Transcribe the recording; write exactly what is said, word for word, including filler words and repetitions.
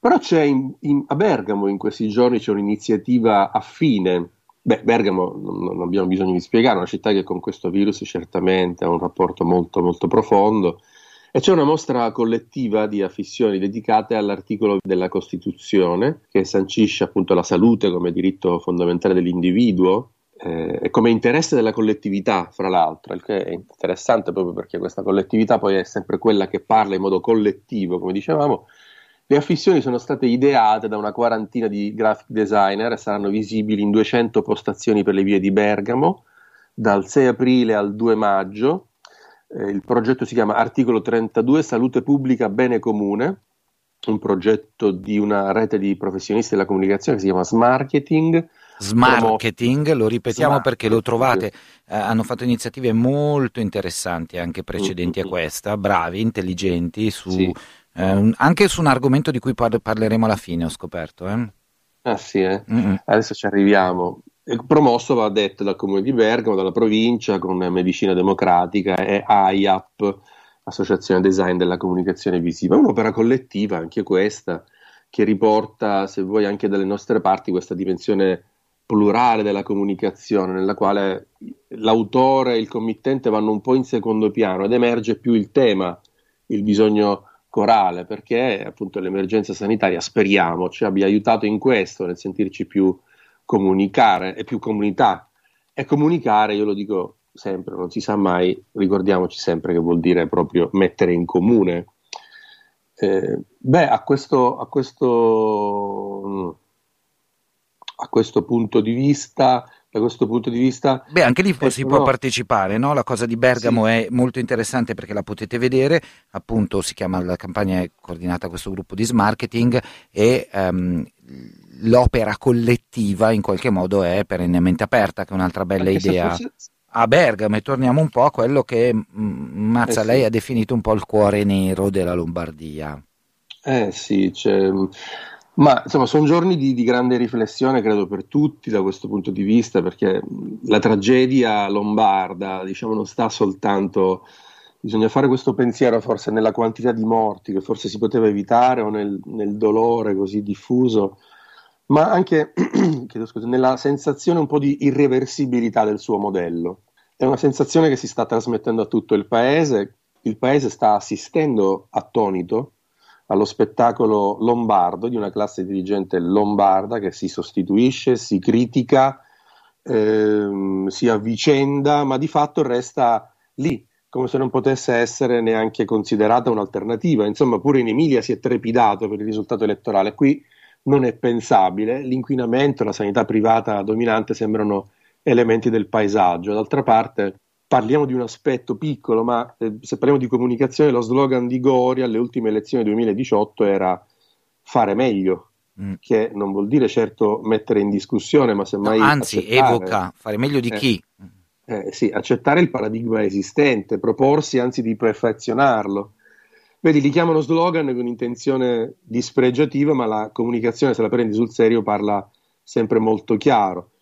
Però c'è in, in, a Bergamo in questi giorni c'è un'iniziativa affine. Beh, Bergamo non, non abbiamo bisogno di spiegare, è una città che con questo virus certamente ha un rapporto molto molto profondo, e c'è una mostra collettiva di affissioni dedicate all'articolo della Costituzione che sancisce appunto la salute come diritto fondamentale dell'individuo eh, e come interesse della collettività, fra l'altro, il che è interessante proprio perché questa collettività poi è sempre quella che parla in modo collettivo, come dicevamo. Le affissioni sono state ideate da una quarantina di graphic designer e saranno visibili in duecento postazioni per le vie di Bergamo dal sei aprile al due maggio. Eh, il progetto si chiama Articolo trentadue, Salute Pubblica, Bene Comune, un progetto di una rete di professionisti della comunicazione che si chiama Smarketing. Smarketing, lo ripetiamo Smart- perché lo trovate, eh, hanno fatto iniziative molto interessanti anche precedenti Mm-hmm. a questa, bravi, intelligenti, su, Sì. eh, un- anche su un argomento di cui par- parleremo alla fine, ho scoperto. Eh? Ah sì, eh? Mm-mm. Adesso ci arriviamo. E promosso, va detto, dal Comune di Bergamo, dalla provincia, con Medicina Democratica e A I A P, Associazione Design della Comunicazione Visiva. Un'opera collettiva, anche questa, che riporta, se vuoi, anche dalle nostre parti questa dimensione plurale della comunicazione, nella quale l'autore e il committente vanno un po' in secondo piano ed emerge più il tema, il bisogno corale, perché appunto l'emergenza sanitaria, speriamo, ci abbia aiutato in questo, nel sentirci più comunicare e più comunità. E comunicare, io lo dico sempre, non si sa mai, ricordiamoci sempre che vuol dire proprio mettere in comune. Eh, beh, a questo, a questo a questo punto di vista, da questo punto di vista, Beh, anche lì ecco, si può no, partecipare, no? La cosa di Bergamo sì, è molto interessante perché la potete vedere, appunto si chiama, la campagna è coordinata da questo gruppo di Smarketing e ehm, l'opera collettiva in qualche modo è perennemente aperta, che è un'altra bella anche se idea forse, a Bergamo, e torniamo un po' a quello che mm, Mazza eh lei sì, ha definito un po' il cuore nero della Lombardia. eh sì, c'è, ma insomma sono giorni di, di grande riflessione, credo per tutti da questo punto di vista, perché mh, la tragedia lombarda, diciamo, non sta soltanto, bisogna fare questo pensiero forse nella quantità di morti che forse si poteva evitare o nel, nel dolore così diffuso, ma anche chiedo scusa, nella sensazione un po' di irreversibilità del suo modello. È una sensazione che si sta trasmettendo a tutto il paese, il paese sta assistendo attonito allo spettacolo lombardo di una classe dirigente lombarda che si sostituisce, si critica, ehm, si avvicenda, ma di fatto resta lì, come se non potesse essere neanche considerata un'alternativa. Insomma, pure in Emilia si è trepidato per il risultato elettorale. Qui non è pensabile, l'inquinamento e la sanità privata dominante sembrano elementi del paesaggio. D'altra parte, parliamo di un aspetto piccolo, ma eh, se parliamo di comunicazione, lo slogan di Gori alle ultime elezioni duemiladiciotto era fare meglio, Mm. che non vuol dire certo mettere in discussione, ma No, semmai anzi, accettare, evoca fare meglio di eh, chi? eh, sì, accettare il paradigma esistente, proporsi anzi di perfezionarlo. Vedi, li chiamano slogan con intenzione dispregiativa, ma la comunicazione, se la prendi sul serio, parla sempre molto chiaro.